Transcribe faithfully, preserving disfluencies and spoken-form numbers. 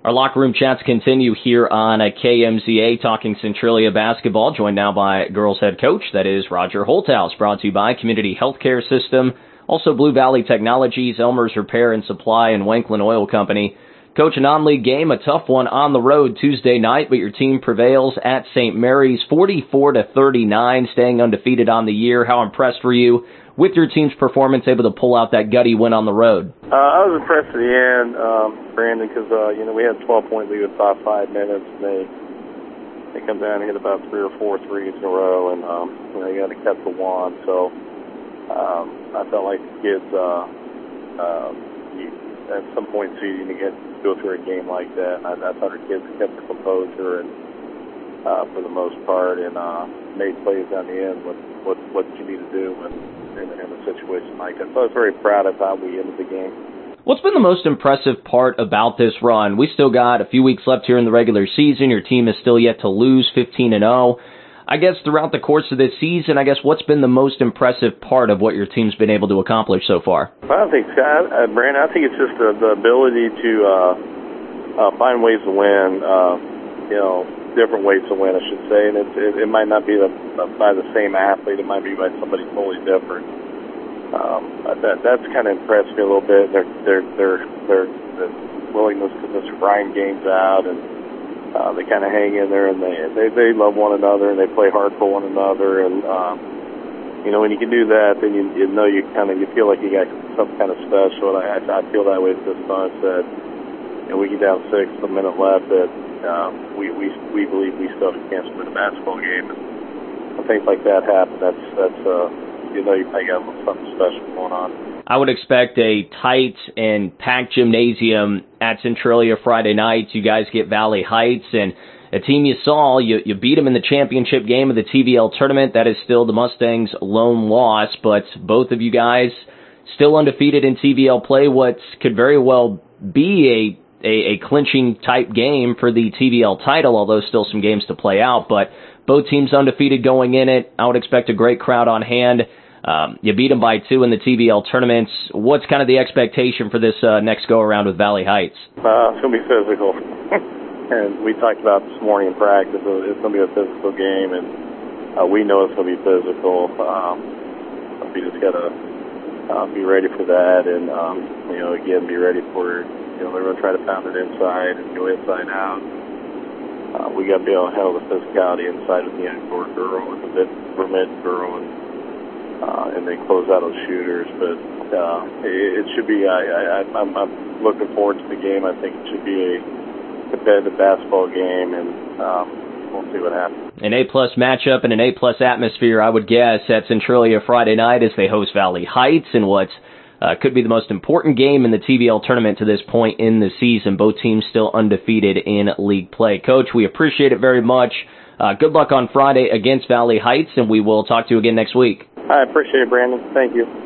Our locker room chats continue here on K M Z A, talking Centralia basketball, joined now by girls head coach, that is Roger Holthouse, brought to you by Community Healthcare System, also Blue Valley Technologies, Elmer's Repair and Supply, and Wanklin Oil Company. Coach, a non-league game, a tough one on the road Tuesday night, but your team prevails at Saint Mary's forty-four to thirty-nine, staying undefeated on the year. How impressed were you with your team's performance, able to pull out that gutty win on the road? Uh, I was impressed at the end, um, Brandon, because uh, you know we had a twelve-point lead with about five minutes, and they they come down and hit about three or four threes in a row, and um, you know you got to catch the wand. So um, I felt like the kids, uh, uh, you, at some point, so you need to get go through a game like that. And I, I thought our kids kept their composure and uh, for the most part, and uh, made plays on the end with what what you need to do when. In, in a situation like that. So I was very proud of how we ended the game. What's been the most impressive part about this run? We still got a few weeks left here in the regular season. Your team is still yet to lose, fifteen and oh. I guess throughout the course of this season, I guess what's been the most impressive part of what your team's been able to accomplish so far? I think, Scott, uh, Brandon, I think it's just the, the ability to uh, uh, find ways to win, uh, you know, different ways to win, I should say, and it, it, it might not be the, by the same athlete, it might be by somebody totally different. Um, that that's kind of impressed me a little bit. Their their their their, their willingness to just grind games out, and uh, they kind of hang in there, and they, they they love one another, and they play hard for one another, and um, you know when you can do that, then you, you know you kind of you feel like you got something kind of special. And I I feel that way at this time. That you know we get down six, a minute left. That Um, we, we we believe we still have a chance to win a basketball game, and when things like that happen, that's that's uh, you know you probably got something special going on. I would expect a tight and packed gymnasium at Centralia Friday night. You guys get Valley Heights, and a team you saw, you you beat them in the championship game of the T V L tournament. That is still the Mustangs' lone loss, but both of you guys still undefeated in T V L play. What could very well be a A, a clinching type game for the T V L title, although still some games to play out. But both teams undefeated going in it. I would expect a great crowd on hand. Um, you beat them by two in the T V L tournaments. What's kind of the expectation for this uh, next go-around with Valley Heights? Uh, it's going to be physical. And we talked about this morning in practice. It's going to be a physical game, and uh, we know it's going to be physical. Um, we just got to uh, be ready for that, and, um, you know, again, be ready for You know, they're going to try to pound it inside and go inside out. Uh, we got to be able to handle the physicality inside with the end-court girl and the mid girl, and uh, and then close out those shooters. But uh, it, it should be. I, I, I'm, I'm looking forward to the game. I think it should be a competitive basketball game, and um, we'll see what happens. An A-plus matchup and an A-plus atmosphere, I would guess, at Centralia Friday night as they host Valley Heights in what's Uh, could be the most important game in the T V L tournament to this point in the season. Both teams still undefeated in league play. Coach, we appreciate it very much. Uh, good luck on Friday against Valley Heights, and we will talk to you again next week. I appreciate it, Brandon. Thank you.